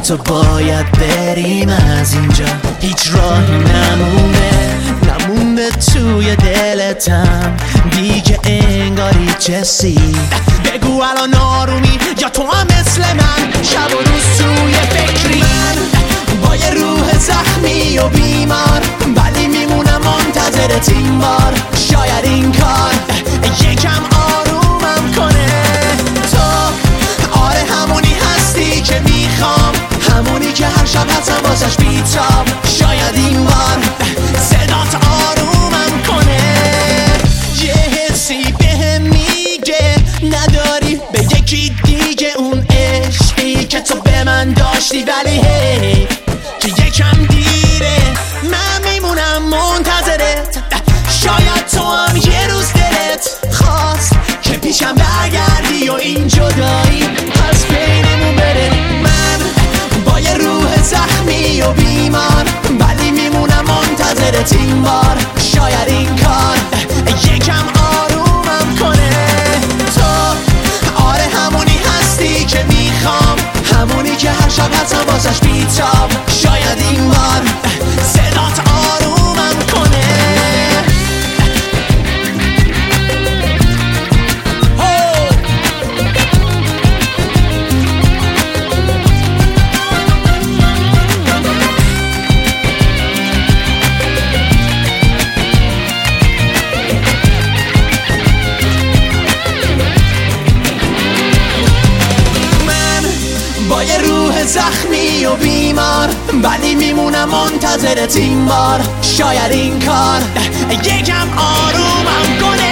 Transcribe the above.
تو باید بریم از اینجا، هیچ راهی نمونده توی دلتم دیگه انگاری چسی. بگو الان آرومی یا تو هم مثل من شب و روز توی فکری؟ من با یه روح زخمی و بیمار ولی میمونم منتظرت این بار. شاید این کار یکم آرومم کنه. تو آره همونی هستی که میخوام، همونی که هر شب هستم واسش بیتاب. شاید این بار صدات آرومم کنه. یه حسی بهم میگه نداری به یکی دیگه اون عشقی که تو به من داشتی، ولی هی که یکم دیره من میمونم منتظرت. شاید تو هم یه روز دلت خواست که پیشم برگردی و این جدایی پس بینمون بره. من با یه روح زخمی و بیمار ولی میمونم منتظرت این بار. شاید این کار یکم آرومم کنه. تو آره همونی هستی که میخوام، همونی که هر شب هستم واسش بیتاب. شاید این بار صدات آرومم کنه. با یه روح زخمی و بیمار ولی میمونم منتظرت این بار. شاید این کار یکم آرومم کنه.